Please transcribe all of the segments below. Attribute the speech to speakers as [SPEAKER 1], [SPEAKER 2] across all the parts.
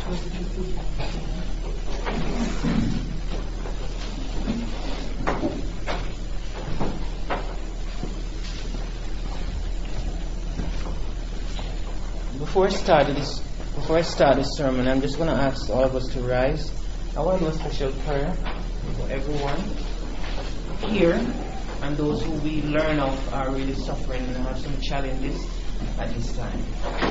[SPEAKER 1] Before I start this sermon, I'm just going to ask all of us to rise. I want to do a special prayer for everyone here and those who we learn of are really suffering and have some challenges at this time.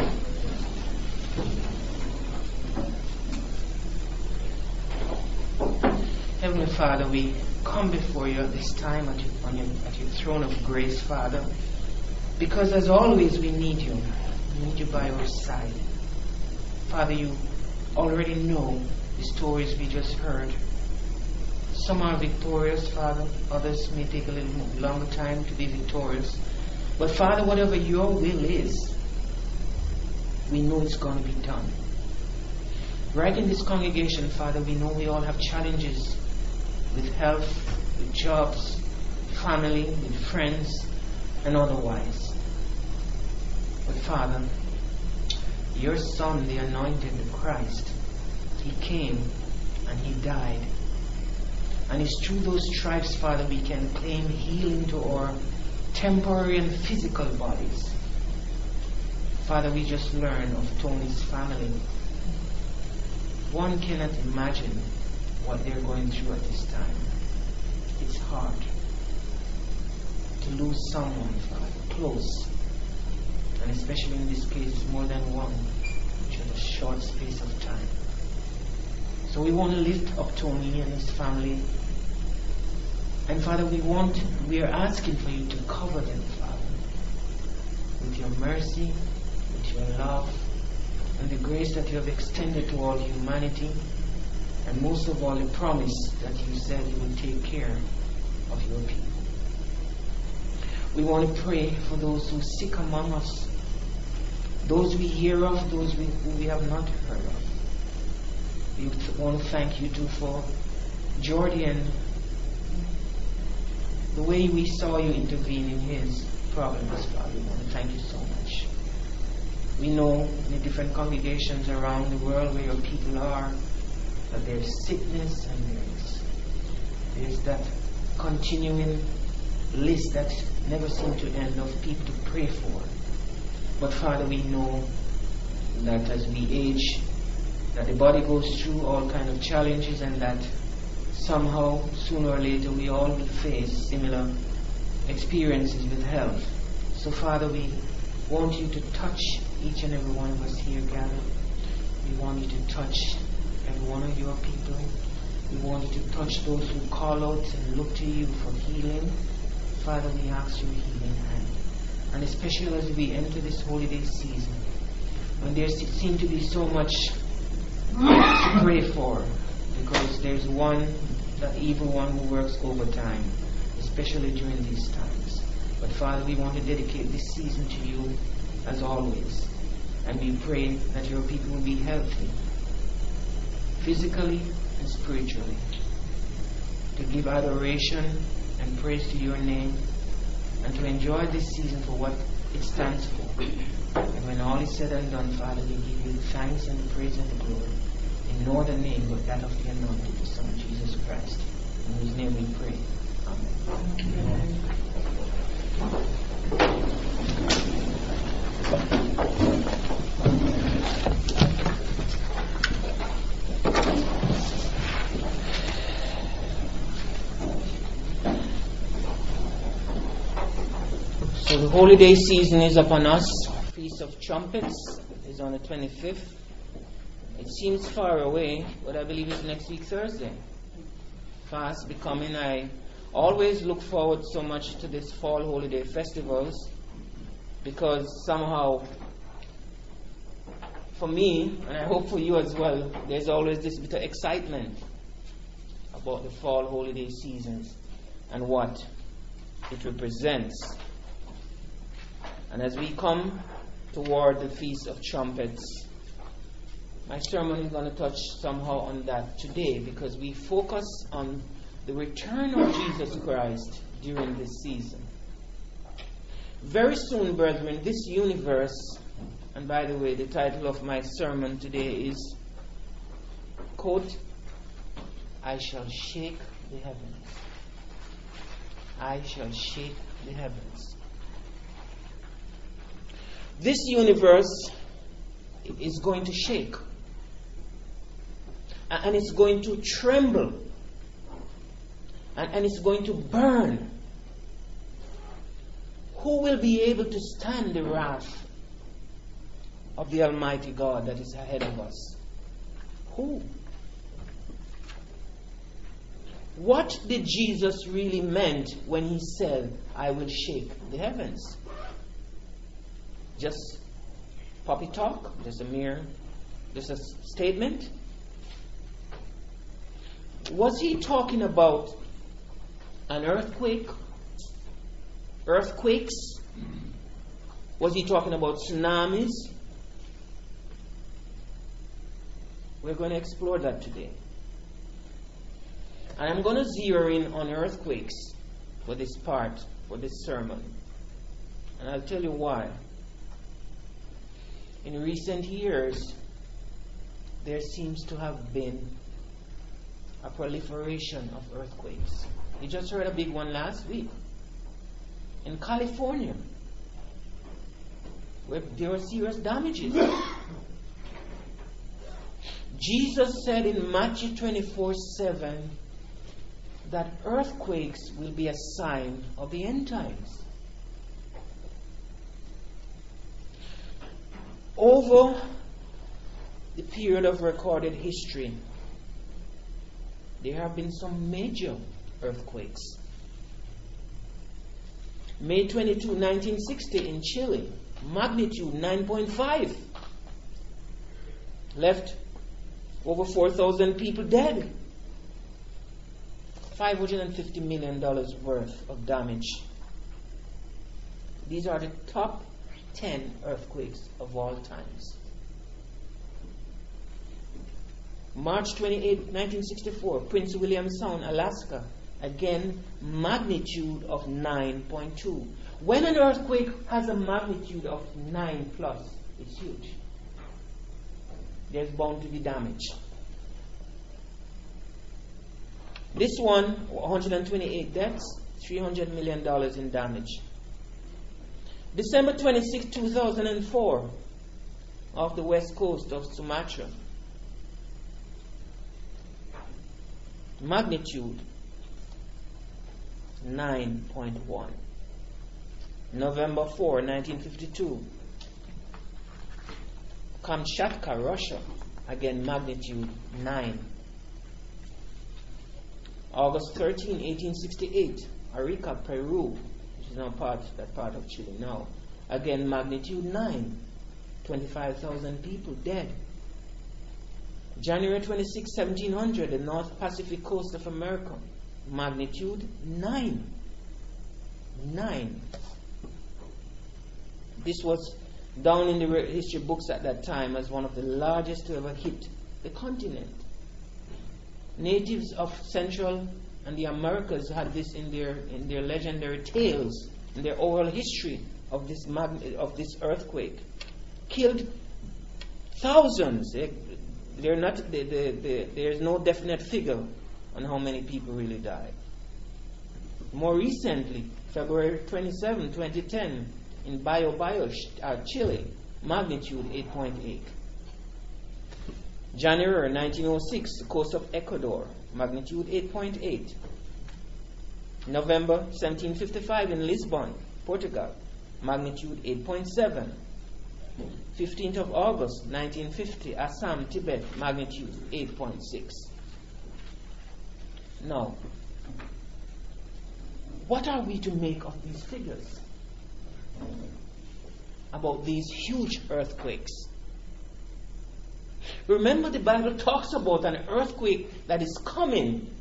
[SPEAKER 1] Heavenly Father, we come before you at this time at your throne of grace, Father, because as always we need you. We need you by our side. Father, you already know the stories we just heard. Some are victorious, Father. Others may take a little longer time to be victorious. But Father, whatever your will is, we know it's going to be done. Right in this congregation, Father, we know we all have challenges with health, with jobs, family, with friends, and otherwise. But Father, your Son, the Anointed, the Christ, He came and He died. And it's through those stripes, Father, we can claim healing to our temporary and physical bodies. Father, we just learned of Tony's family. One cannot imagine what they're going through at this time. It's hard to lose someone, Father, close. And especially in this case, more than one, in a short space of time. So we want to lift up Tony and his family. And Father, we are asking for you to cover them, Father, with your mercy, with your love, and the grace that you have extended to all humanity, and most of all, the promise that you said you will take care of your people. We want to pray for those who are sick among us, those we hear of, those who we have not heard of. We want to thank you too for Jordy and the way we saw you intervene in his problems, Father. We want to thank you so much. We know in the different congregations around the world where your people are that there's sickness and there's that continuing list that never seems to end of people to pray for. But Father, we know that as we age, that the body goes through all kind of challenges, and that somehow, sooner or later, we all will face similar experiences with health. So Father, we want you to touch each and every one of us here gathered. We want you to touch every one of your people. We want you to touch those who call out and look to you for healing. Father, we ask your healing hand. And especially as we enter this holiday season, when there seems to be so much to pray for, because there's that evil one who works overtime, especially during these times. But Father, we want to dedicate this season to you as always. And we pray that your people will be healthy, physically and spiritually, to give adoration and praise to your name, and to enjoy this season for what it stands for. And when all is said and done, Father, we give you the thanks and the praise and the glory in no other name but that of the Anointed, the Son of Jesus Christ, in whose name we pray. Amen. So the holiday season is upon us. Feast of Trumpets is on the 25th. It seems far away, but I believe it's next week Thursday. Fast becoming. I always look forward so much to this fall holiday festivals, because somehow, for me, and I hope for you as well, there's always this bit of excitement about the fall holiday seasons and what it represents. And as we come toward the Feast of Trumpets, my sermon is going to touch somehow on that today, because we focus on the return of Jesus Christ during this season. Very soon, brethren, this universe, and by the way, the title of my sermon today is quote, I shall shake the heavens. I shall shake the heavens. This universe is going to shake. And it's going to tremble. And it's going to burn. Who will be able to stand the wrath of the Almighty God that is ahead of us? Who? What did Jesus really meant when he said, I will shake the heavens? Just poppy talk? Just a statement? Was he talking about an earthquake? Earthquakes? Was he talking about tsunamis? We're going to explore that today. And I'm going to zero in on earthquakes for this part, for this sermon. And I'll tell you why. In recent years, there seems to have been a proliferation of earthquakes. You just heard a big one last week in California, where there were serious damages. Jesus said in Matthew 24:7 that earthquakes will be a sign of the end times. Over the period of recorded history, there have been some major earthquakes. May 22, 1960 in Chile, magnitude 9.5. Left over 4,000 people dead. $550 million worth of damage. These are the top 10 earthquakes of all times. March 28, 1964, Prince William Sound, Alaska. Again, magnitude of 9.2. When an earthquake has a magnitude of 9 plus, it's huge. There's bound to be damage. This one, 128 deaths, $300 million in damage. December 26, 2004, off the west coast of Sumatra. Magnitude 9.1. November 4, 1952. Kamchatka, Russia. Again, magnitude 9. August 13, 1868. Arica, Peru, which is now part of Chile now. Again, magnitude 9. 25,000 people dead. January 26, 1700, the North Pacific coast of America. Magnitude 9. 9. This was down in the history books at that time as one of the largest to ever hit the continent. Natives of Central and the Americas had this in their legendary tales, in their oral history of this earthquake. Killed thousands. There's no definite figure on how many people really died. More recently, February 27, 2010, in Bio, Chile, magnitude 8.8. January 1906, the coast of Ecuador, magnitude 8.8. November 1755 in Lisbon, Portugal, magnitude 8.7. 15th of August 1950, Assam, Tibet, magnitude 8.6. Now, what are we to make of these figures about these huge earthquakes? Remember, the Bible talks about an earthquake that is coming,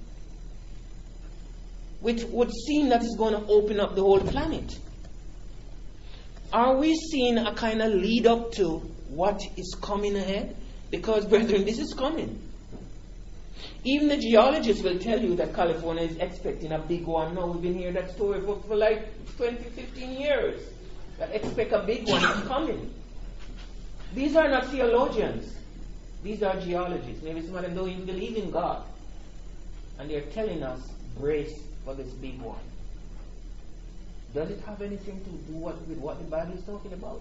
[SPEAKER 1] which would seem that is going to open up the whole planet. Are we seeing a kind of lead up to what is coming ahead? Because, brethren, this is coming. Even the geologists will tell you that California is expecting a big one now. We've been hearing that story for like 20, 15 years. That expect a big one is coming. These are not theologians. These are geologists. Maybe some of them don't even believe in God. And they're telling us, brace for this big one. Does it have anything to do with what the Bible is talking about?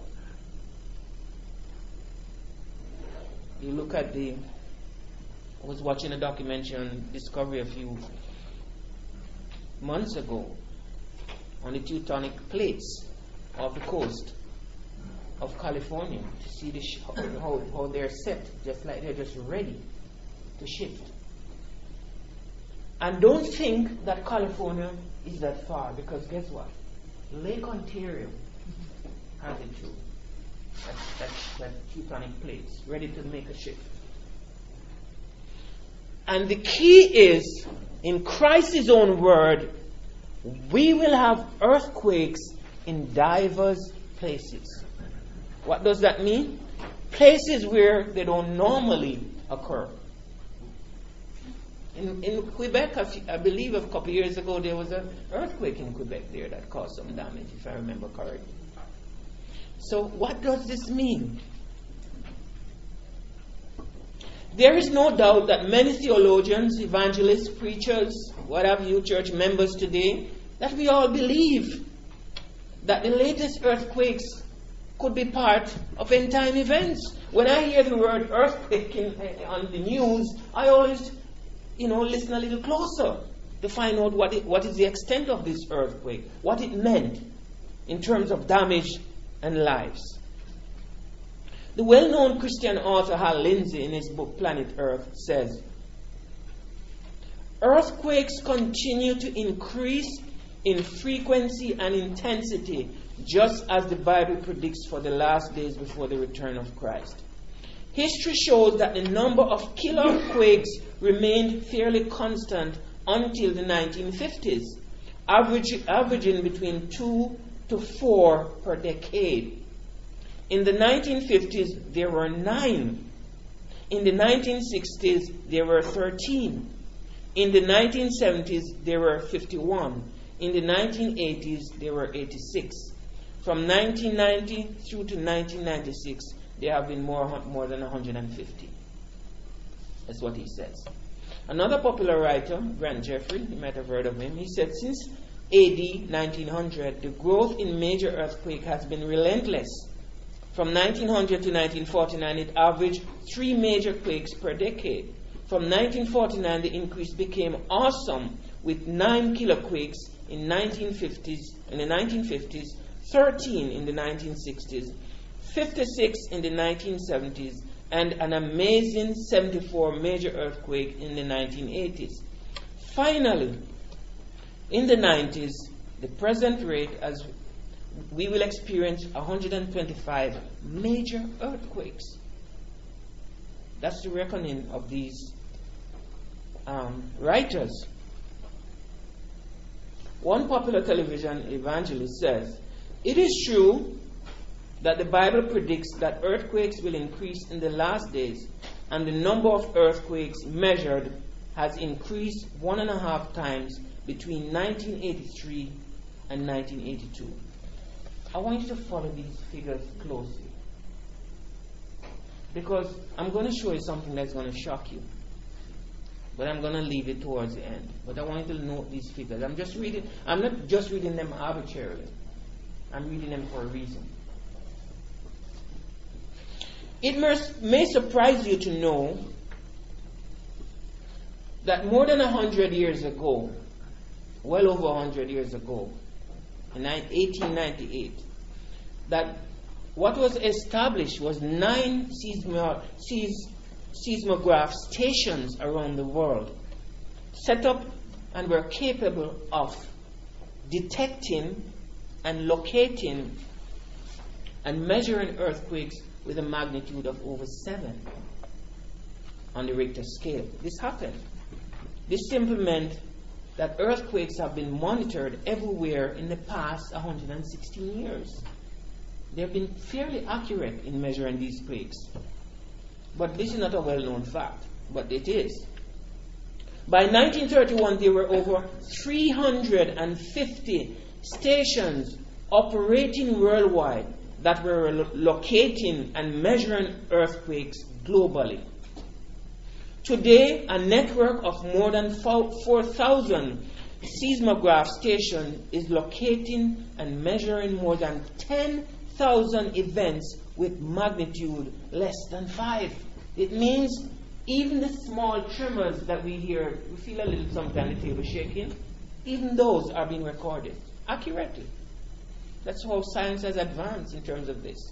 [SPEAKER 1] You look at I was watching a documentary on Discovery a few months ago on the tectonic plates of the coast of California to see how they're set, just like they're just ready to shift. And don't think that California is that far, because guess what? Lake Ontario has it too. That tectonic plates ready to make a shift. And the key is, in Christ's own word, we will have earthquakes in diverse places. What does that mean? Places where they don't normally occur. In Quebec, I believe a couple of years ago, there was an earthquake in Quebec there that caused some damage, if I remember correctly. So what does this mean? There is no doubt that many theologians, evangelists, preachers, what have you, church members today, that we all believe that the latest earthquakes could be part of end time events. When I hear the word earthquake on the news, I always, listen a little closer to find out what is the extent of this earthquake, what it meant in terms of damage and lives. The well-known Christian author Hal Lindsey, in his book Planet Earth, says, earthquakes continue to increase in frequency and intensity, just as the Bible predicts for the last days before the return of Christ. History shows that the number of killer quakes remained fairly constant until the 1950s, averaging between 2 to 4 per decade. In the 1950s, there were 9. In the 1960s, there were 13. In the 1970s, there were 51. In the 1980s, there were 86. From 1990 through to 1996, there have been more than 150. That's what he says. Another popular writer, Grant Jeffrey, you might have heard of him, he said, since AD 1900, the growth in major earthquake has been relentless. From 1900 to 1949, it averaged 3 major quakes per decade. From 1949, the increase became awesome, with 9 killer quakes in the 1950s, 13 in the 1960s, 56 in the 1970s, and an amazing 74 major earthquake in the 1980s. Finally, in the 90s, the present rate, as we will experience 125 major earthquakes. That's the reckoning of these writers. One popular television evangelist says, it is true that the Bible predicts that earthquakes will increase in the last days, and the number of earthquakes measured has increased 1.5 times between 1983 and 1982. I want you to follow these figures closely, because I'm going to show you something that's going to shock you, but I'm going to leave it towards the end. But I want you to note these figures. I'm not just reading them arbitrarily. I'm reading them for a reason. It may surprise you to know that more than 100 years ago, well over 100 years ago, in 1898, that what was established was 9 seismograph stations around the world, set up and were capable of detecting and locating and measuring earthquakes with a magnitude of over 7 on the Richter scale. This happened. This simply meant that earthquakes have been monitored everywhere in the past 116 years. They have been fairly accurate in measuring these quakes. But this is not a well-known fact, but it is. By 1931, there were over 350 stations operating worldwide that were locating and measuring earthquakes globally. Today, a network of more than 4,000 seismograph stations is locating and measuring more than 10,000 events with magnitude less than 5. It means even the small tremors that we hear, we feel a little sometimes the table shaking, even those are being recorded accurately. That's how science has advanced in terms of this.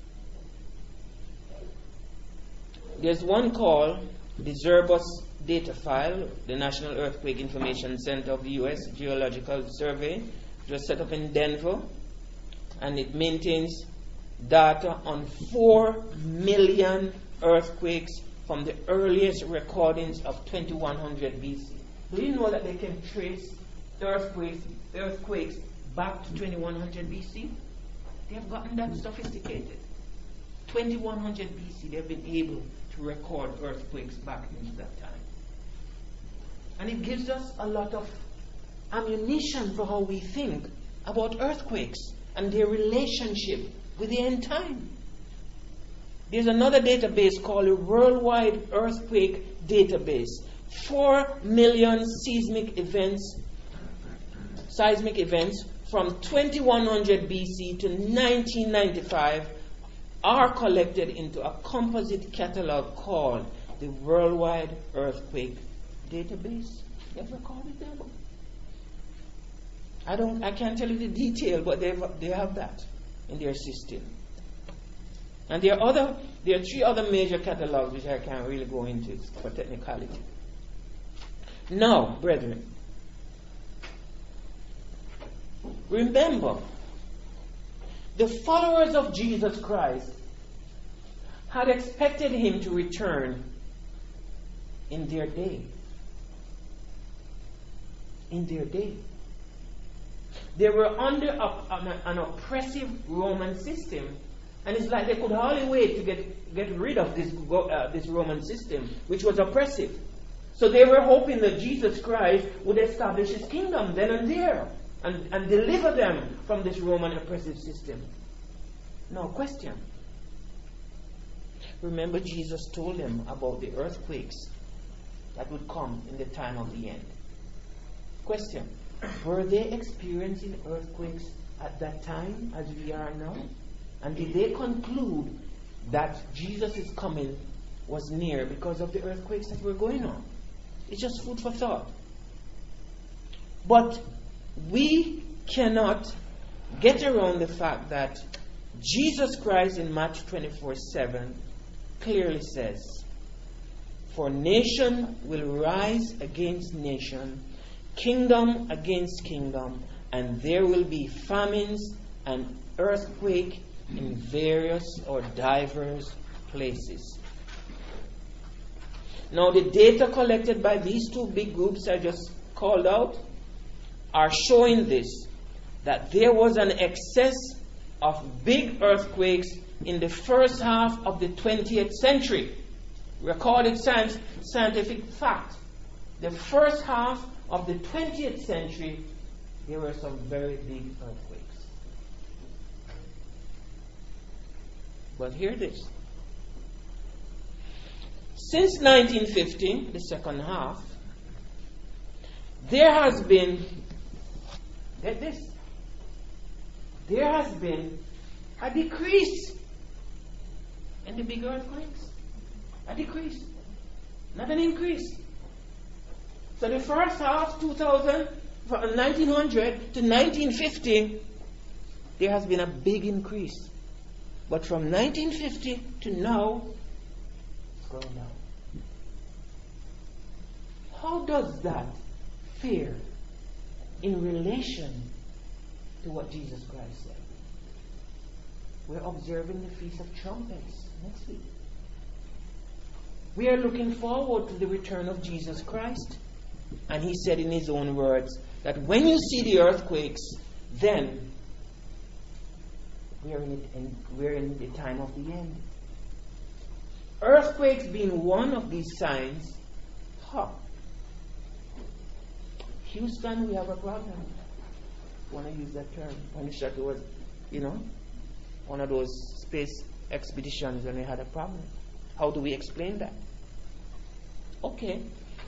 [SPEAKER 1] There's one called the Zerbus data file. The National Earthquake Information Center of the U.S. Geological Survey was set up in Denver, and it maintains data on 4 million earthquakes from the earliest recordings of 2100 BC. Do you know that they can trace earthquakes back to 2100 BC? They have gotten that sophisticated. 2100 BC, they've been able to record earthquakes back into that time. And it gives us a lot of ammunition for how we think about earthquakes and their relationship with the end time. There's another database called the Worldwide Earthquake Database. 4 million seismic events from 2100 BC to 1995 are collected into a composite catalog called the Worldwide Earthquake Database. You ever called it that? I can't tell you the detail, but they have that in their system. And there are 3 other major catalogs which I can't really go into for technicality. Now, brethren, remember, the followers of Jesus Christ had expected him to return in their day. In their day. They were under an oppressive Roman system, and it's like they could hardly wait to get rid of this Roman system, which was oppressive. So they were hoping that Jesus Christ would establish his kingdom then and there and deliver them from this Roman oppressive system. Now, question. Remember, Jesus told them about the earthquakes that would come in the time of the end. Question. Were they experiencing earthquakes at that time as we are now? And did they conclude that Jesus' coming was near because of the earthquakes that were going on? It's just food for thought. But we cannot get around the fact that Jesus Christ in Matthew 24:7 clearly says, "For nation will rise against nation, kingdom against kingdom, and there will be famines and earthquake in various or diverse places." Now, the data collected by these 2 big groups I just called out are showing this, that there was an excess of big earthquakes in the first half of the 20th century. Recorded scientific fact. The first half of the 20th century, there were some very big earthquakes. But hear this. Since 1950, the second half, there has been, get this, there has been a decrease in the big earthquakes. A decrease, not an increase. So the first half, 1900 to 1950, there has been a big increase. But from 1950 to now, it's going down. How does that fare in relation to what Jesus Christ said? We're observing the Feast of Trumpets next week. We are looking forward to the return of Jesus Christ. And he said in his own words that when you see the earthquakes, then we're in the time of the end. Earthquakes being one of these signs. Houston, we have a problem. I want to use that term. When it was, one of those space expeditions when we had a problem. How do we explain that? Okay.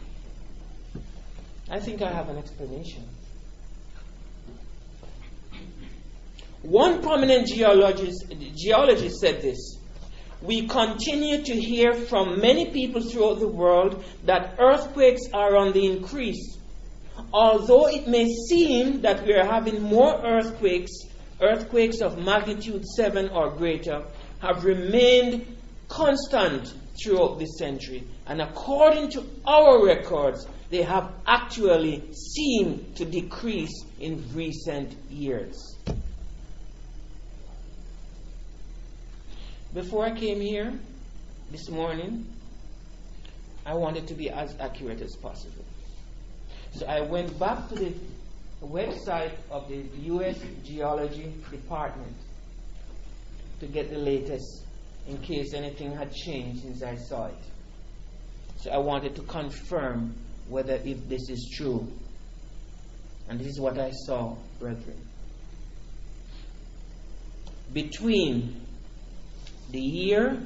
[SPEAKER 1] I think I have an explanation. One prominent geologist said this: we continue to hear from many people throughout the world that earthquakes are on the increase. Although it may seem that we are having more earthquakes of magnitude 7 or greater have remained constant throughout this century. And according to our records, they have actually seemed to decrease in recent years. Before I came here this morning, I wanted to be as accurate as possible. So I went back to the website of the U.S. Geology Department to get the latest in case anything had changed since I saw it. So I wanted to confirm whether if this is true. And this is what I saw, brethren. Between the year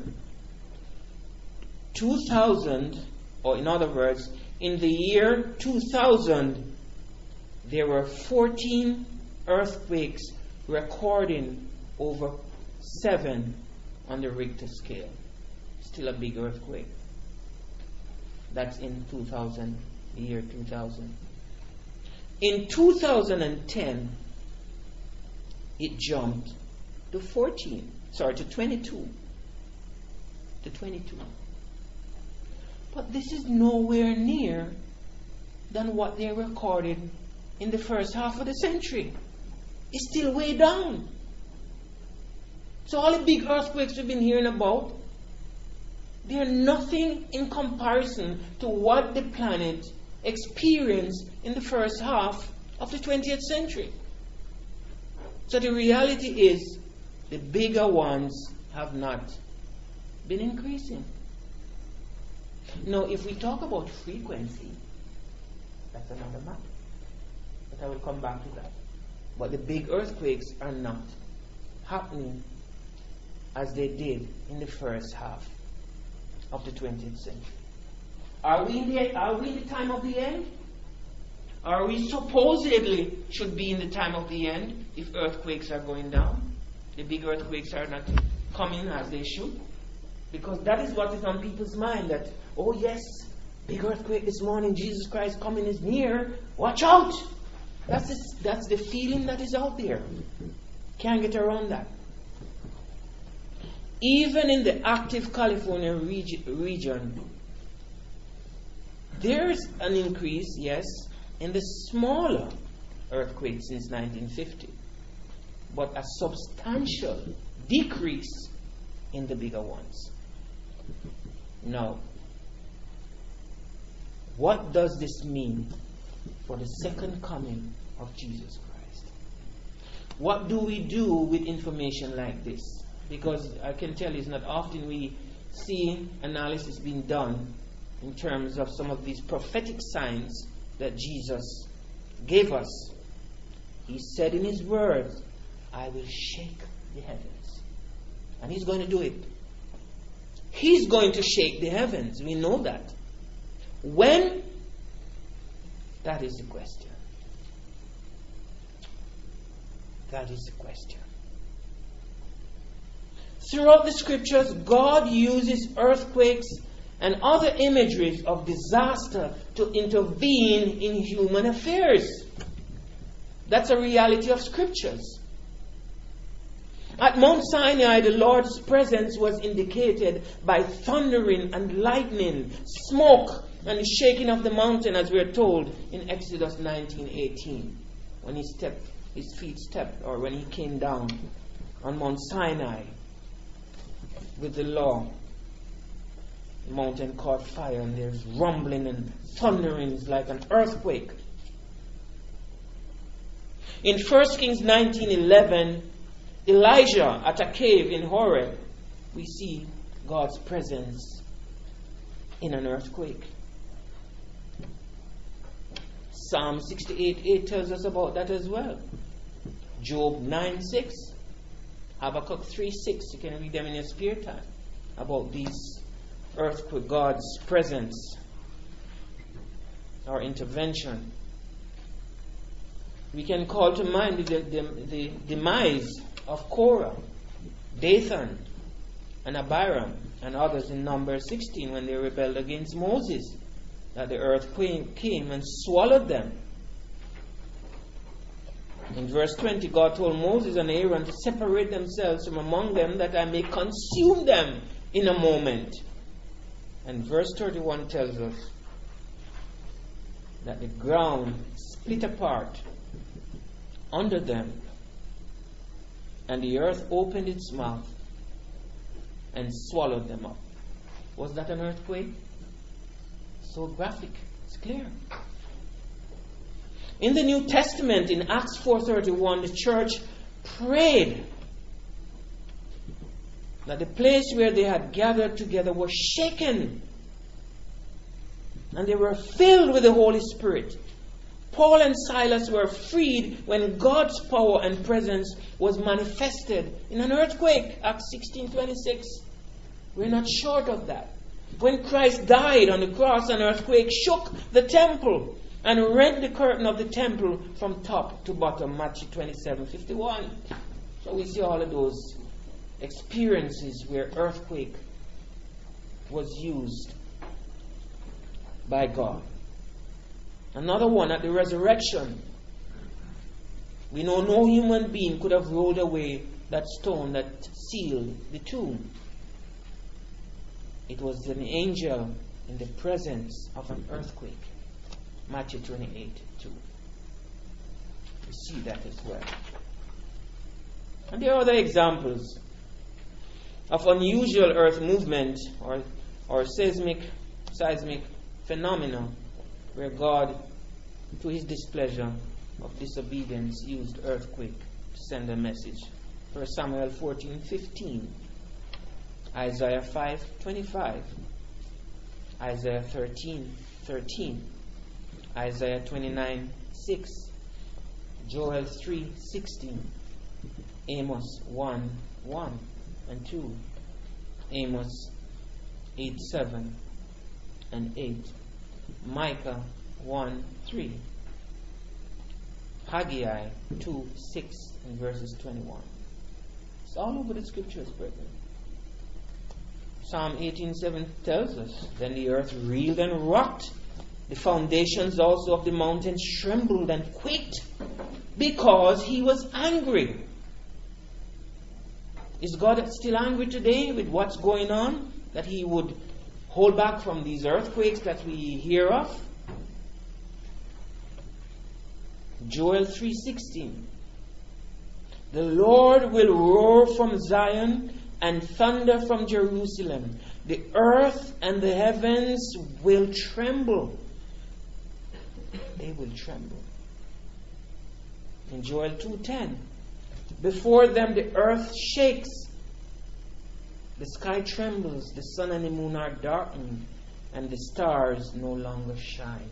[SPEAKER 1] 2000, or in other words, in the year 2000, there were 14 earthquakes recording over 7 on the Richter scale. Still a big earthquake. That's in 2000, the year 2000. In 2010, it jumped to 22. To 22. But this is nowhere near than what they recorded in the first half of the century. It's still way down. So all the big earthquakes we've been hearing about, they're nothing in comparison to what the planet experienced in the first half of the 20th century. So the reality is, the bigger ones have not been increasing. Now, if we talk about frequency, that's another matter. But I will come back to that. But the big earthquakes are not happening as they did in the first half of the 20th century. Are we in the time of the end? Are we supposedly should be in the time of the end if earthquakes are going down? The big earthquakes are not coming as they should? Because that is what is on people's mind, that, oh yes, big earthquake this morning, Jesus Christ coming is near, watch out! That's the feeling that is out there. Can't get around that. Even in the active California region, there's an increase, yes, in the smaller earthquakes since 1950, but a substantial decrease in the bigger ones. Now, what does this mean for the second coming of Jesus Christ? What do we do with information like this? Because I can tell you it's not often we see analysis being done in terms of some of these prophetic signs that Jesus gave us. He said in his words, I will shake the heavens. And he's going to do it. He's going to shake the heavens. We know that. When? That is the question. That is the question. Throughout the scriptures, God uses earthquakes and other imageries of disaster to intervene in human affairs. That's a reality of scriptures. At Mount Sinai, the Lord's presence was indicated by thundering and lightning, smoke, and the shaking of the mountain, as we are told in Exodus 19:18, when his feet stepped, or when he came down on Mount Sinai with the law. The mountain caught fire, and there's rumbling and thunderings like an earthquake. In 1 Kings 19:11, Elijah at a cave in Horeb, we see God's presence in an earthquake. Psalm 68:8 tells us about that as well. Job 9:6, Habakkuk 3:6, you can read them in your spare time, about these earthquake, God's presence or intervention. We can call to mind the demise of Korah, Dathan, and Abiram, and others in Numbers 16 when they rebelled against Moses, that the earthquake came and swallowed them. In verse 20, God told Moses and Aaron to separate themselves from among them, that I may consume them in a moment. And verse 31 tells us that the ground split apart under them, and the earth opened its mouth and swallowed them up. Was that an earthquake? So graphic. It's clear. In the New Testament, in Acts 4:31, the church prayed that the place where they had gathered together was shaken, and they were filled with the Holy Spirit. Paul and Silas were freed when God's power and presence was manifested in an earthquake. Acts 16:26. We're not short of that. When Christ died on the cross, an earthquake shook the temple and rent the curtain of the temple from top to bottom. Matthew 27:51. So we see all of those experiences where earthquake was used by God. Another one at the resurrection. We know no human being could have rolled away that stone that sealed the tomb. It was an angel in the presence of an earthquake. Matthew 28:2. We see that as well. And there are other examples of unusual earth movement or seismic phenomena where God, to his displeasure of disobedience, used earthquake to send a message. 1 Samuel 14:15, Isaiah 5:25, Isaiah 13:13, Isaiah 29:6, Joel 3:16, Amos 1:1 and 2, Amos 8:7 and 8, Micah 1:3, Haggai 2:6 and verses 21. It's all over the scriptures, brethren. Psalm 18:7 tells us, then the earth reeled and rocked. The foundations also of the mountains trembled and quaked because he was angry. Is God still angry today with what's going on, that he would hold back from these earthquakes that we hear of? Joel 3:16. The Lord will roar from Zion and thunder from Jerusalem. The earth and the heavens will tremble. They will tremble. In Joel 2:10, before them the earth shakes, the sky trembles, the sun and the moon are darkened, and the stars no longer shine.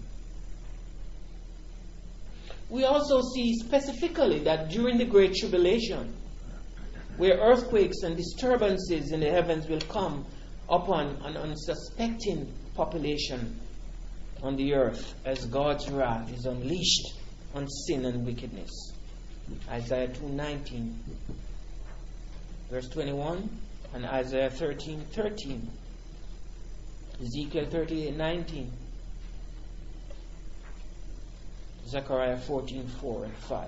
[SPEAKER 1] We also see specifically that during the Great Tribulation, where earthquakes and disturbances in the heavens will come upon an unsuspecting population on the earth as God's wrath is unleashed on sin and wickedness. Isaiah 2:19, verse 21, and Isaiah 13:13, Ezekiel 38:19, Zechariah 14:4 and 5.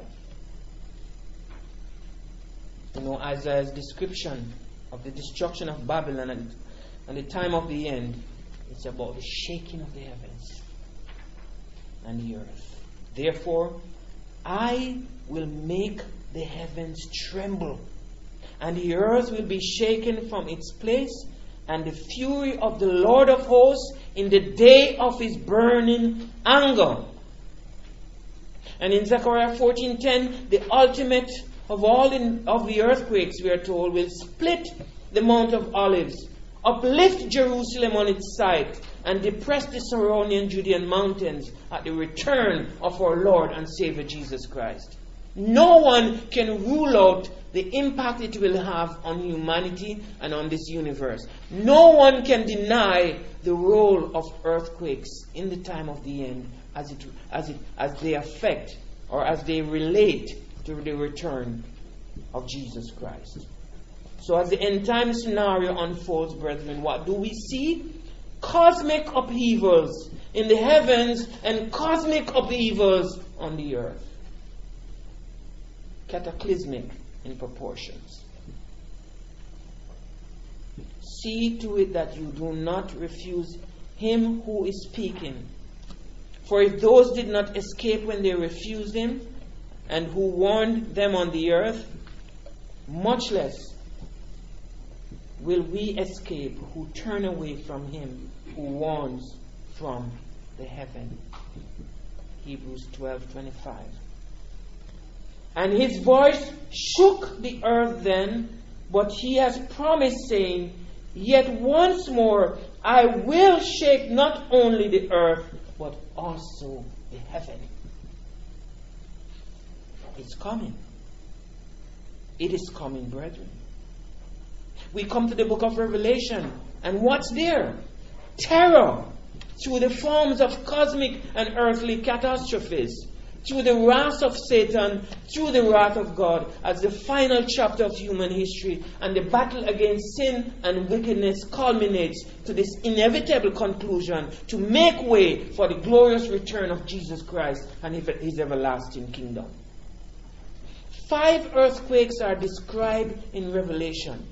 [SPEAKER 1] You know, Isaiah's description of the destruction of Babylon and the time of the end, it's about the shaking of the heavens and the earth. Therefore, I will make the heavens tremble, and the earth will be shaken from its place, and the fury of the Lord of hosts in the day of his burning anger. And in Zechariah 14:10, the ultimate of all of the earthquakes, we are told, will split the Mount of Olives, uplift Jerusalem on its site, and depress the surrounding Judean mountains at the return of our Lord and Savior Jesus Christ. No one can rule out the impact it will have on humanity and on this universe. No one can deny the role of earthquakes in the time of the end as they affect or as they relate to the return of Jesus Christ. So as the end time scenario unfolds, brethren, what do we see? Cosmic upheavals in the heavens and cosmic upheavals on the earth. Cataclysmic in proportions. See to it that you do not refuse him who is speaking. For if those did not escape when they refused him, and who warned them on the earth, much less will we escape who turn away from him who warns from the heaven. Hebrews 12:25. And his voice shook the earth then, but he has promised, saying, yet once more I will shake not only the earth, but also the heaven. It's coming. It is coming, brethren. We come to the book of Revelation, and what's there? Terror through the forms of cosmic and earthly catastrophes, through the wrath of Satan, through the wrath of God, as the final chapter of human history, and the battle against sin and wickedness culminates to this inevitable conclusion to make way for the glorious return of Jesus Christ and his everlasting kingdom. 5 earthquakes are described in Revelation.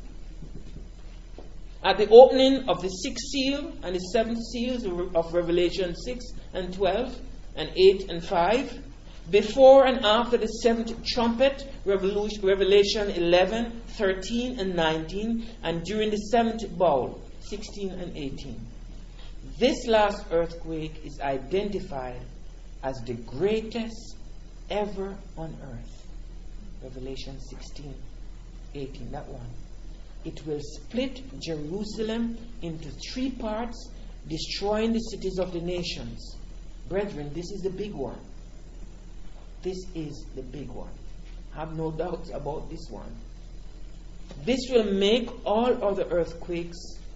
[SPEAKER 1] At the opening of the 6th seal and the 7th seals of Revelation 6 and 12 and 8 and 5, before and after the 7th trumpet, Revelation 11, 13 and 19, and during the 7th bowl, 16 and 18. This last earthquake is identified as the greatest ever on earth. Revelation 16, 18, that one. It will split Jerusalem into 3 parts, destroying the cities of the nations. Brethren, this is the big one. This is the big one. Have no doubts about this one. This will make all other earthquakes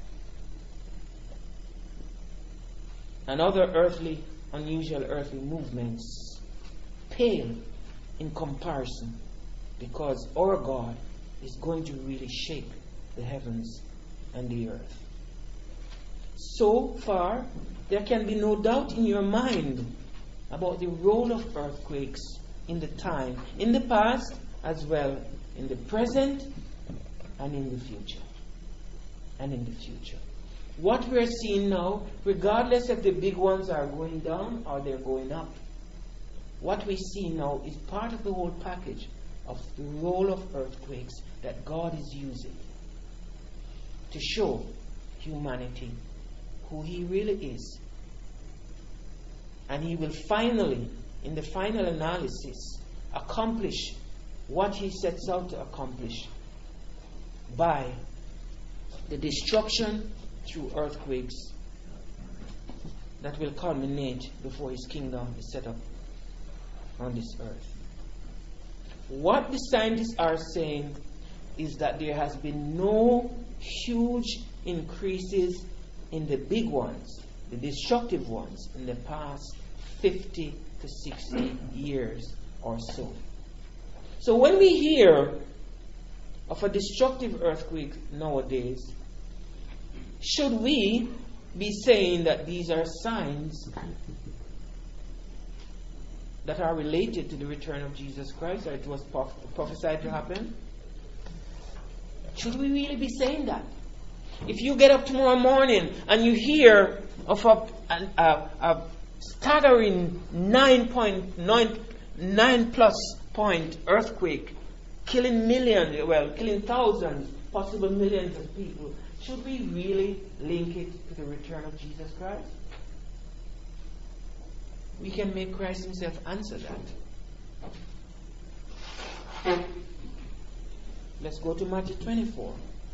[SPEAKER 1] and other unusual earthly movements pale in comparison, because our God is going to really shake the heavens and the earth. So far, there can be no doubt in your mind about the role of earthquakes in the time, in the past as well, in the present and in the future. And in the future. What we're seeing now, regardless if the big ones are going down or they're going up, what we see now is part of the whole package of the role of earthquakes that God is using to show humanity who he really is. And he will finally, in the final analysis, accomplish what he sets out to accomplish by the destruction through earthquakes that will culminate before his kingdom is set up on this earth. What the scientists are saying is that there has been no huge increases in the big ones, the destructive ones, in the past 50 to 60 years or so. So when we hear of a destructive earthquake nowadays, should we be saying that these are signs that are related to the return of Jesus Christ, or it was prophesied to happen? Should we really be saying that? If you get up tomorrow morning and you hear of a staggering 9 plus point earthquake killing killing thousands, possible millions of people, should we really link it to the return of Jesus Christ? We can make Christ himself answer that. Let's go to Matthew 24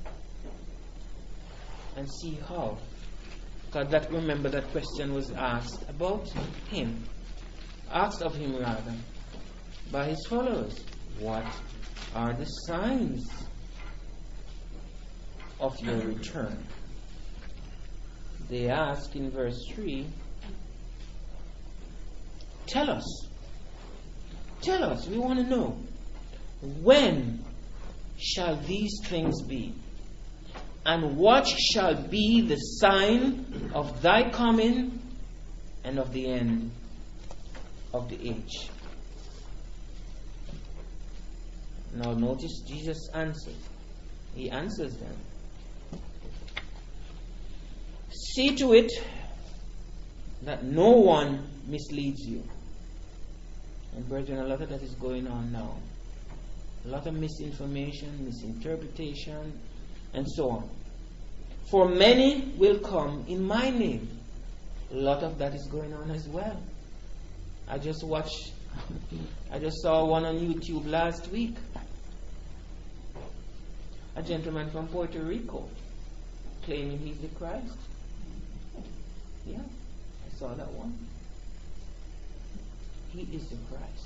[SPEAKER 1] and see how. Because remember that question was asked about him. Asked of him rather by his followers. What are the signs of your return? They ask in verse 3, Tell us. Tell us. We want to know. When shall these things be? And what shall be the sign of thy coming and of the end of the age? Now notice Jesus answers. He answers them. See to it that no one misleads you. And brethren, a lot of that is going on now. A lot of misinformation, misinterpretation, and so on. For many will come in my name. A lot of that is going on as well. I just saw one on YouTube last week. A gentleman from Puerto Rico claiming he's the Christ. Yeah, I saw that one. He is the Christ.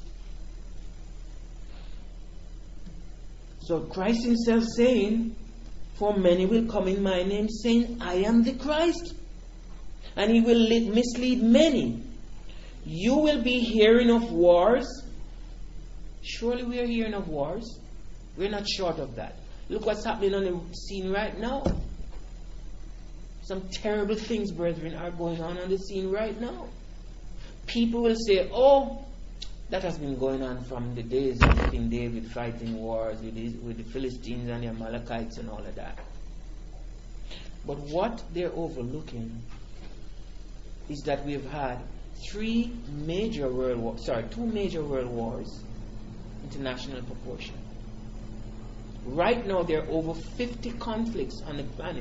[SPEAKER 1] So Christ himself saying, for many will come in my name saying, I am the Christ. And he will mislead many. You will be hearing of wars. Surely we are hearing of wars. We're not short of that. Look what's happening on the scene right now. Some terrible things, brethren, are going on the scene right now. People will say, oh, that has been going on from the days of King David fighting wars with the Philistines and the Amalekites and all of that. But what they're overlooking is that we've had two major world wars, international proportion. Right now, there are over 50 conflicts on the planet.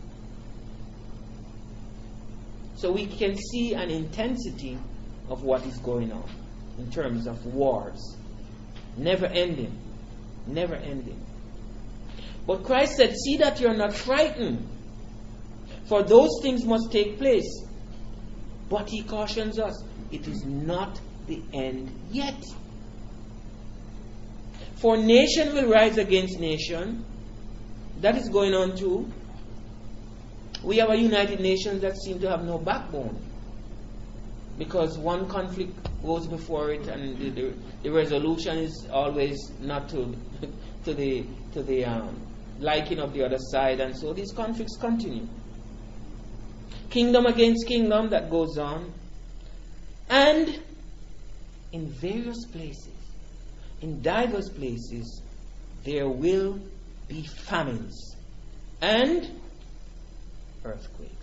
[SPEAKER 1] So we can see an intensity of what is going on in terms of wars. Never ending. Never ending. But Christ said, see that you're not frightened. For those things must take place. But he cautions us, it is not the end yet. For nation will rise against nation. That is going on too. We have a United Nations that seem to have no backbone. Because one conflict goes before it, and the resolution is always not to the liking of the other side, and so these conflicts continue. Kingdom against kingdom, that goes on. And in various places, in diverse places, there will be famines and earthquakes.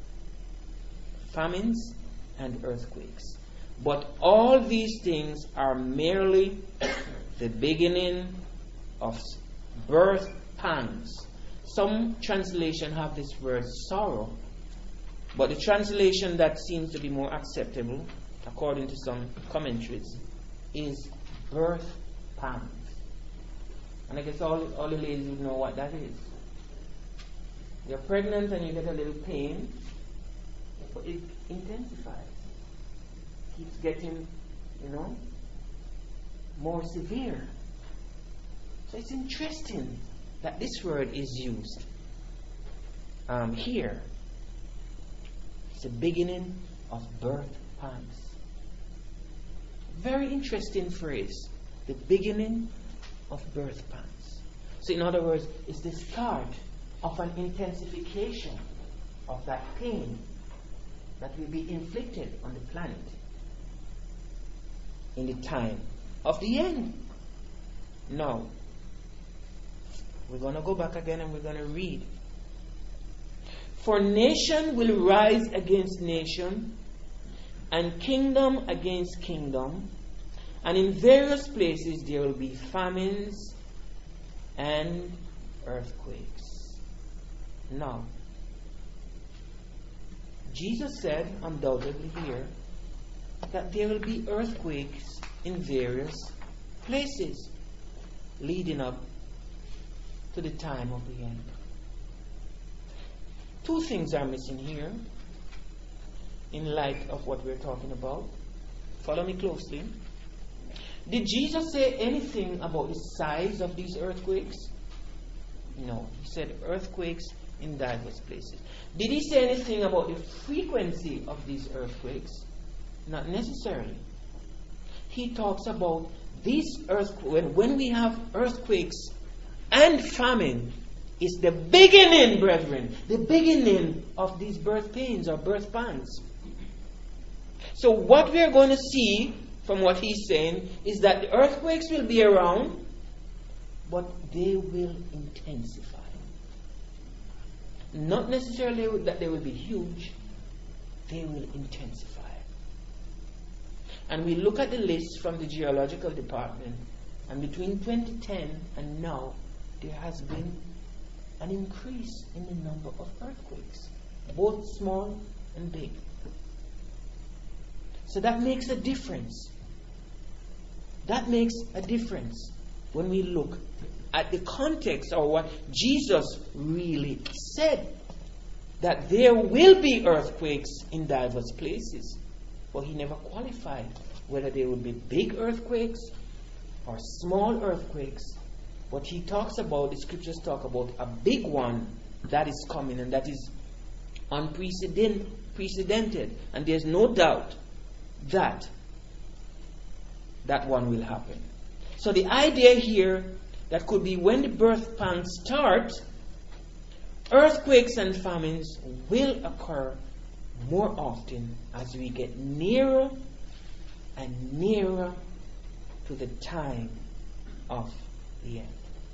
[SPEAKER 1] Famines and earthquakes. But all these things are merely the beginning of birth pangs. Some translations have this word sorrow, but the translation that seems to be more acceptable, according to some commentaries, is birth pangs. And I guess all the ladies would know what that is. You're pregnant and you get a little pain, but it intensifies. Keeps getting, more severe. So it's interesting that this word is used here. It's the beginning of birth pangs. Very interesting phrase. The beginning of birth pangs. So in other words, it's the start of an intensification of that pain that will be inflicted on the planet in the time of the end. Now, we're going to go back again and we're going to read. For nation will rise against nation, and kingdom against kingdom, and in various places there will be famines and earthquakes. Now, Jesus said, undoubtedly here, that there will be earthquakes in various places leading up to the time of the end. Two things are missing here in light of what we're talking about. Follow me closely. Did Jesus say anything about the size of these earthquakes? No. He said earthquakes in diverse places. Did he say anything about the frequency of these earthquakes? Not necessarily. he talks about these when we have earthquakes and famine, is the beginning, brethren, the beginning of these birth pains or birth pangs. So what we are going to see from what he's saying is that the earthquakes will be around, but they will intensify. Not necessarily that they will be huge, they will intensify. And we look at the list from the Geological Department, and between 2010 and now, there has been an increase in the number of earthquakes, both small and big. So that makes a difference. That makes a difference when we look at the context or what Jesus really said, that there will be earthquakes in diverse places. But he never qualified whether they would be big earthquakes or small earthquakes. What he talks about, the scriptures talk about a big one that is coming, and that is unprecedented. And there's no doubt that that one will happen. So the idea here that could be when the birth pangs start, earthquakes and famines will occur more often as we get nearer and nearer to the time of the end.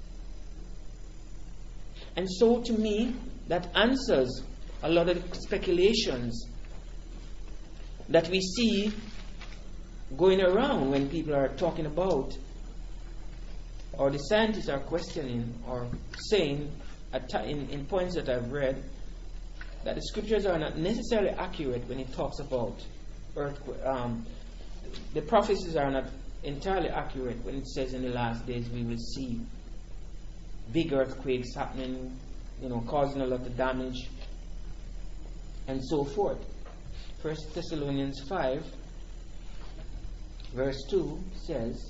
[SPEAKER 1] And so to me, that answers a lot of the speculations that we see going around when people are talking about, or the scientists are questioning or saying in points that I've read, that the scriptures are not necessarily accurate when it talks about earthquake. The prophecies are not entirely accurate when it says in the last days we will see big earthquakes happening, causing a lot of damage, and so forth. 1 Thessalonians 5, verse 2 says,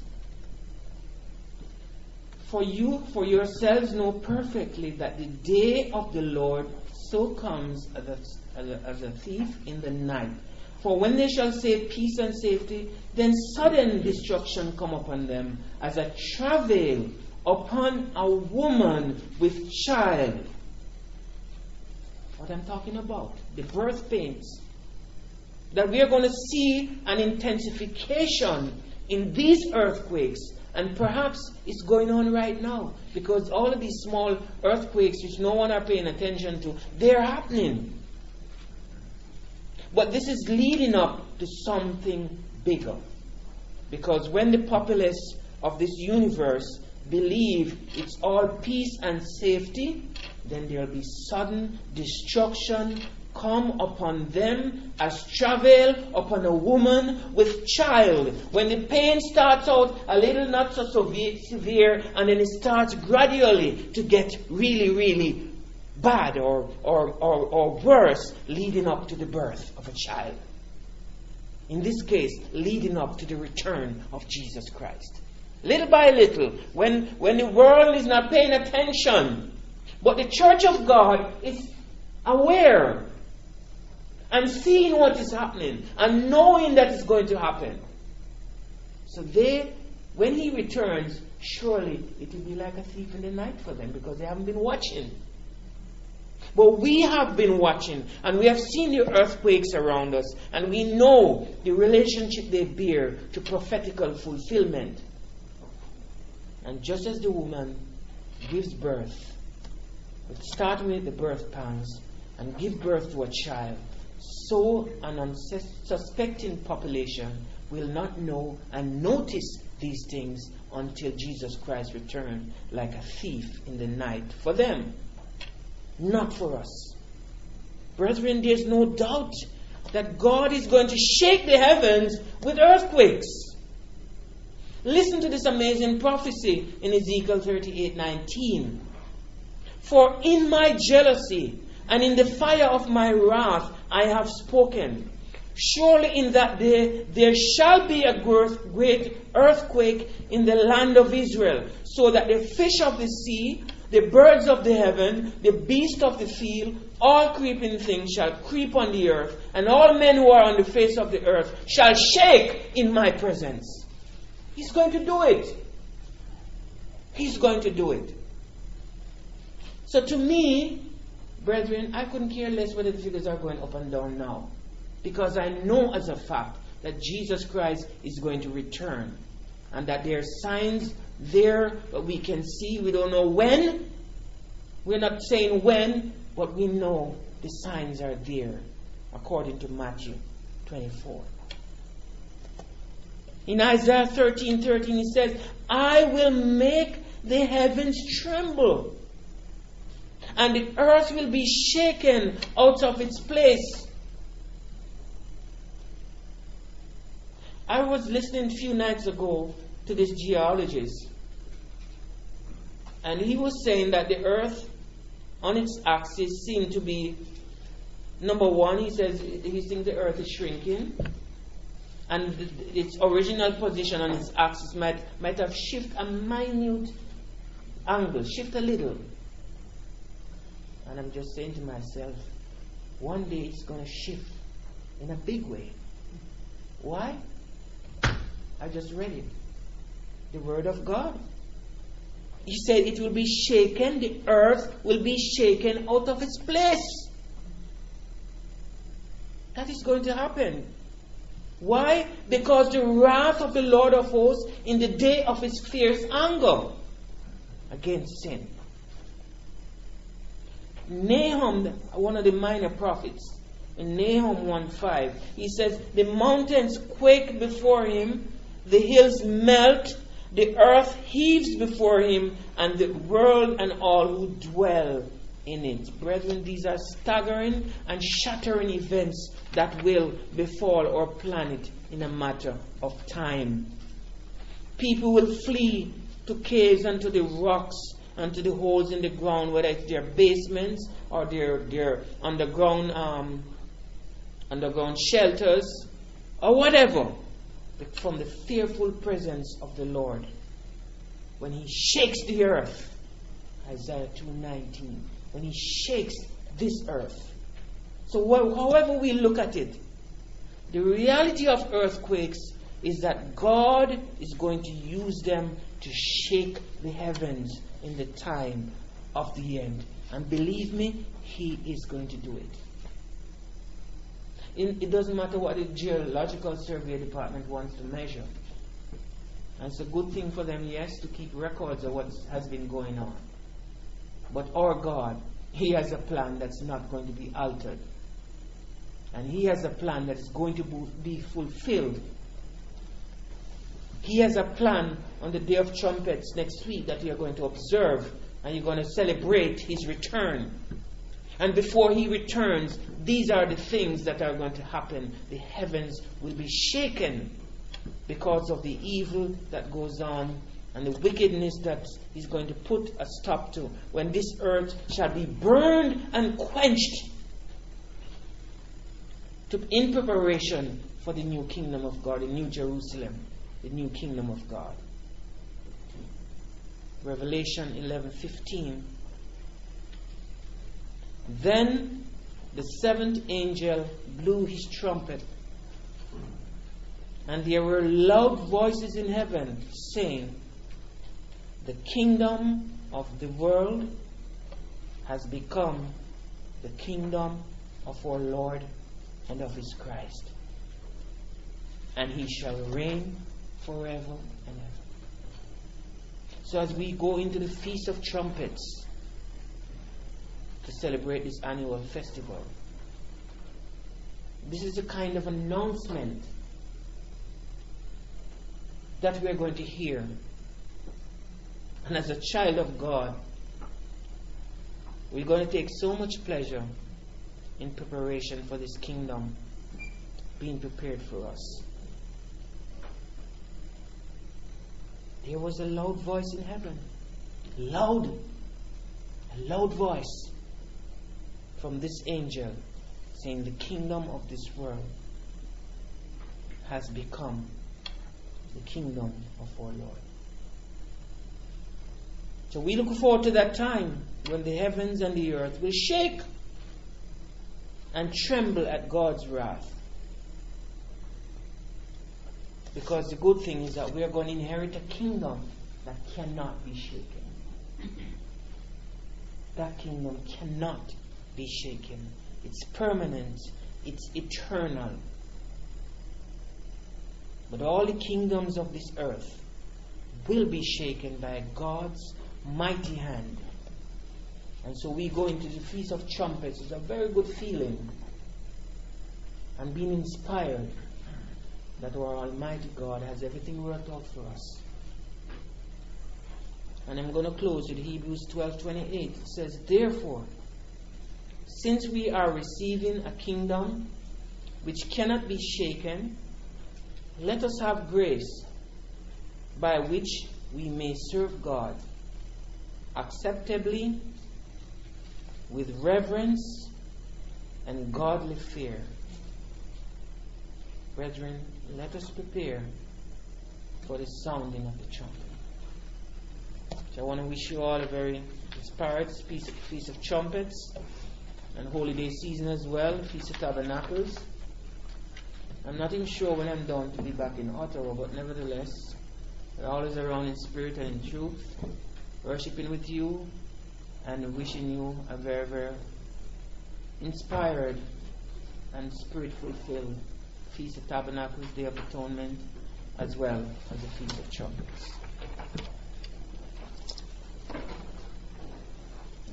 [SPEAKER 1] For yourselves know perfectly that the day of the Lord so comes as a thief in the night. For when they shall say peace and safety, then sudden destruction come upon them, as a travail upon a woman with child. What I'm talking about, the birth pains. That we are going to see an intensification in these earthquakes. And perhaps it's going on right now, because all of these small earthquakes which no one are paying attention to, they're happening. But this is leading up to something bigger. Because when the populace of this universe believe it's all peace and safety, then there will be sudden destruction come upon them as travail upon a woman with child. When the pain starts out a little not so severe, and then it starts gradually to get really, really bad or worse, leading up to the birth of a child. In this case, leading up to the return of Jesus Christ. Little by little, when the world is not paying attention, but the church of God is aware and seeing what is happening and knowing that it's going to happen. So when he returns, surely it will be like a thief in the night for them, because they haven't been watching. But we have been watching, and we have seen the earthquakes around us, and we know the relationship they bear to prophetical fulfillment. And just as the woman gives birth, starting with the birth pangs, and give birth to a child, so an unsuspecting population will not know and notice these things until Jesus Christ returns like a thief in the night for them, not for us. Brethren, there's no doubt that God is going to shake the heavens with earthquakes. Listen to this amazing prophecy in Ezekiel 38:19. For in my jealousy and in the fire of my wrath I have spoken. Surely in that day there shall be a great earthquake in the land of Israel, so that the fish of the sea, the birds of the heaven, the beasts of the field, all creeping things shall creep on the earth, and all men who are on the face of the earth shall shake in my presence. He's going to do it. He's going to do it. So to me, brethren, I couldn't care less whether the figures are going up and down now. Because I know as a fact that Jesus Christ is going to return. And that there are signs there that we can see. We don't know when. We're not saying when, but we know the signs are there, according to Matthew 24. In Isaiah 13:13 he says, I will make the heavens tremble, and the earth will be shaken out of its place. I was listening a few nights ago to this geologist, and he was saying that the earth on its axis seemed to be, number one, he says he thinks the earth is shrinking, and its original position on its axis might have shifted a minute angle, shift a little. And I'm just saying to myself, one day it's going to shift in a big way. Why? I just read it. The Word of God. He said it will be shaken, the earth will be shaken out of its place. That is going to happen. Why? Because the wrath of the Lord of hosts in the day of his fierce anger against sin. Nahum, one of the minor prophets, in Nahum 1:5, he says, the mountains quake before him, the hills melt, the earth heaves before him, and the world and all who dwell in it. Brethren, these are staggering and shattering events that will befall our planet in a matter of time. People will flee to caves and to the rocks and to the holes in the ground, whether it's their basements or their underground shelters or whatever, from the fearful presence of the Lord when he shakes the earth. Isaiah 2:19. When he shakes this earth. So however we look at it, the reality of earthquakes is that God is going to use them to shake the heavens in the time of the end. And believe me, he is going to do it. It doesn't matter what the Geological Survey Department wants to measure. And it's a good thing for them, yes, to keep records of what has been going on. But our God, he has a plan that's not going to be altered. And he has a plan that is going to be fulfilled. He has a plan on the Day of Trumpets next week that you are going to observe, and you're going to celebrate his return. And before he returns, these are the things that are going to happen. The heavens will be shaken because of the evil that goes on and the wickedness that he's going to put a stop to, when this earth shall be burned and quenched in preparation for the new kingdom of God, the new Jerusalem, the new kingdom of God. Revelation 11:15. Then the seventh angel blew his trumpet, and there were loud voices in heaven saying, the kingdom of the world has become the kingdom of our Lord and of his Christ, and he shall reign forever and ever. So as we go into the Feast of Trumpets to celebrate this annual festival, this is a kind of announcement that we're going to hear. And as a child of God, we're going to take so much pleasure in preparation for this kingdom being prepared for us. There was a loud voice in heaven. A loud voice from this angel saying, the kingdom of this world has become the kingdom of our Lord. So we look forward to that time when the heavens and the earth will shake and tremble at God's wrath. Because the good thing is that we are going to inherit a kingdom that cannot be shaken. That kingdom cannot be shaken. It's permanent. It's eternal. But all the kingdoms of this earth will be shaken by God's mighty hand. And so we go into the Feast of Trumpets. It's a very good feeling. And being inspired that our Almighty God has everything worked out for us. And I'm going to close with Hebrews 12:28. It says, therefore, since we are receiving a kingdom which cannot be shaken, let us have grace by which we may serve God acceptably with reverence and godly fear. Brethren, let us prepare for the sounding of the trumpet. So I want to wish you all a very inspired Feast of Trumpets and holiday season as well, Feast of Tabernacles. I'm not even sure when I'm done to be back in Ottawa, but nevertheless, we're always around in spirit and in truth, worshiping with you and wishing you a very, very inspired and spirit-fulfilled Feast of Tabernacles, Day of Atonement, as well as the Feast of Trumpets.